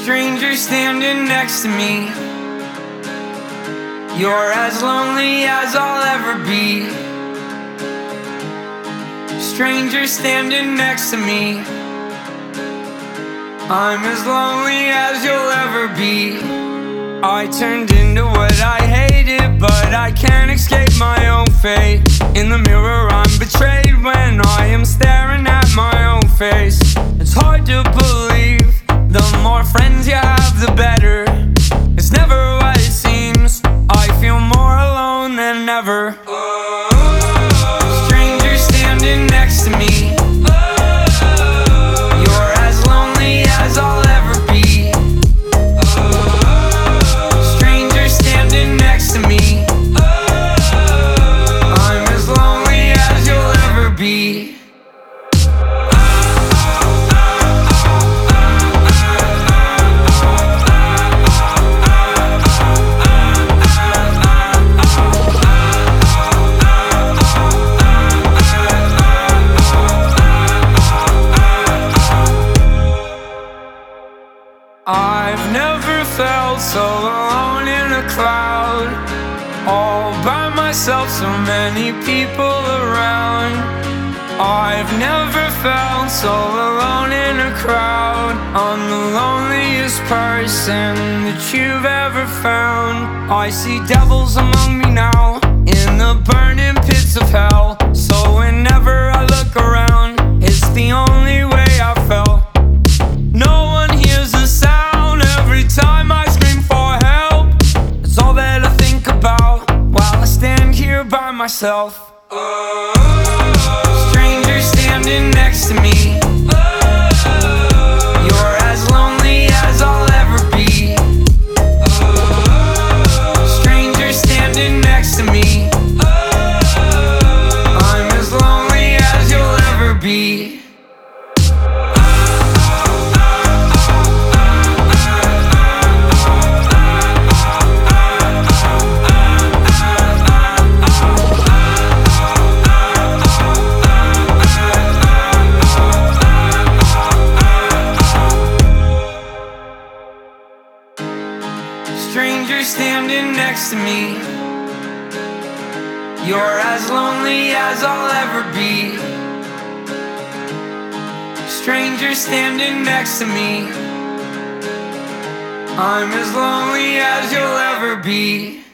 Stranger standing next to me. You're as lonely as I'll ever be. Stranger standing next to me. I'm as lonely as you'll ever be. I turned into what I hated, but I can't escape my own fate. In the mirror I'm betrayed when I am staring at my own face. It's hard to believe, the more friends you have the better. It's never what it seems, I feel more alone than ever. Stranger standing next to me. You're as lonely as I'll ever be. Stranger standing next to me. I'm as lonely as you'll ever be. I've never felt so alone in a crowd, all by myself, so many people around. I've never felt so alone in a crowd. I'm the loneliest person that you've ever found. I see devils among me now, in the burning pits of hell. So whenever I look around, it's the only way I felt. No one hears the sound every time I scream for help. It's all that I think about while I stand here by myself. Stranger standing next to me. You're as lonely as I'll ever be. Stranger standing next to me. I'm as lonely as you'll ever be. Stranger standing next to me. You're as lonely as I'll ever be. Stranger standing next to me. I'm as lonely as you'll ever be.